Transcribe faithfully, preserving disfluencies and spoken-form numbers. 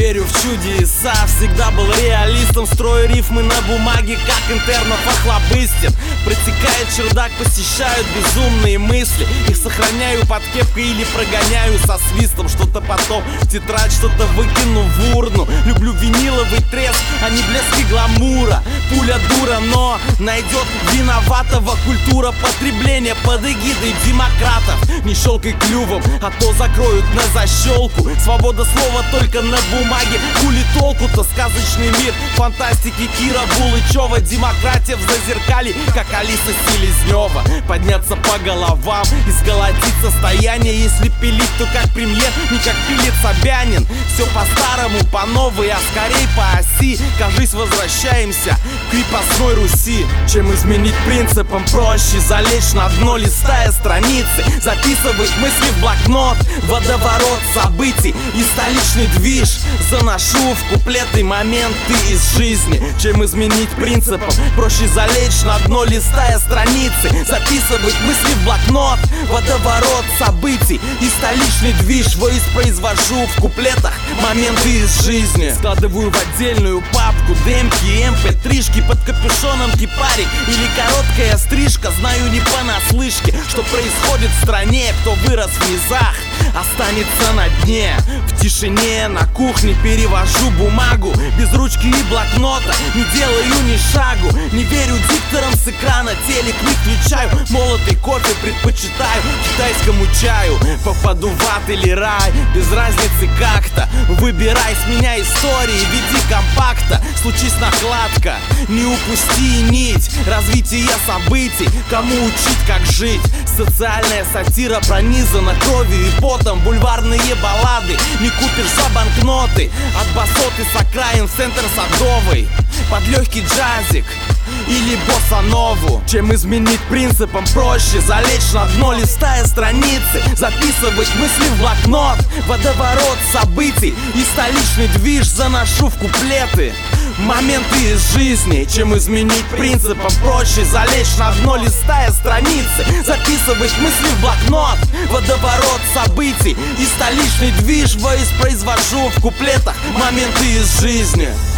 верю в чудеса, всегда был реалистом. Строю рифмы на бумаге, как интернов охлобыстин. Протекает чердак, посещают безумные мысли. Их сохраняю под кепкой или прогоняю со свистом. Что-то потом в тетрадь, что-то выкину в урну. Люблю виниловый треск, а не блески гламура. Пуля дура, но найдет виноватого. Культура потребления под эгидой демократов. Не щелкай клювом, а то закроют на защелку. Свобода слова только на бумаге. Хули толку-то, сказочный мир фантастики Кира Булычева. Демократия в зазеркалье, как Алиса Селезнева. Подняться по головам и сколотить состояние. Если пилить, то как премьер, не как пилит Собянин. Все по-старому, по новой, а скорей по оси. Кажись, возвращаемся к крепостной Руси. Чем изменить принципом, проще залечь на дно, листая страницы, записывать мысли в блокнот. Водоворот событий и столичный движ заношу в куплеты моменты из жизни. Чем изменить принципом, проще залечь на дно, листая страницы, записывать мысли в блокнот. Водоворот событий и столичный движ воспроизвожу в куплетах моменты из жизни. Складываю в отдельную папку демки, эм пэ три-шки, под капюшоном кипарик или короткая стрижка. Знаю не понаслышке, что происходит в стране. Кто вырос в низах, останется на дне. В тишине на кухне перевожу бумагу, без ручки и блокнота не делаю ни шагу. Не верю дикторам с экрана, телек не включаю. Молотый кофе предпочитаю китайскому чаю. Попаду в ад или рай, без разницы как-то. Выбирай с меня истории в виде компакта. Случись накладка, не упусти нить развития событий. Кому учить, как жить? Социальная сатира пронизана кровью и потом. Бульварные баллады не купишь за банкноты. От басоты с окраин в центр Садовой, под легкий джазик или босса-нову. Чем изменить принципом, проще залечь на дно, листая страницы, записывать мысли в блокнот. Водоворот событий и столичный движ заношу в куплеты моменты из жизни. Чем изменить принципом, проще залечь на дно, листая страницы, записывать мысли в блокнот. Водоворот событий и столичный движ воспроизвожу в куплетах моменты из жизни.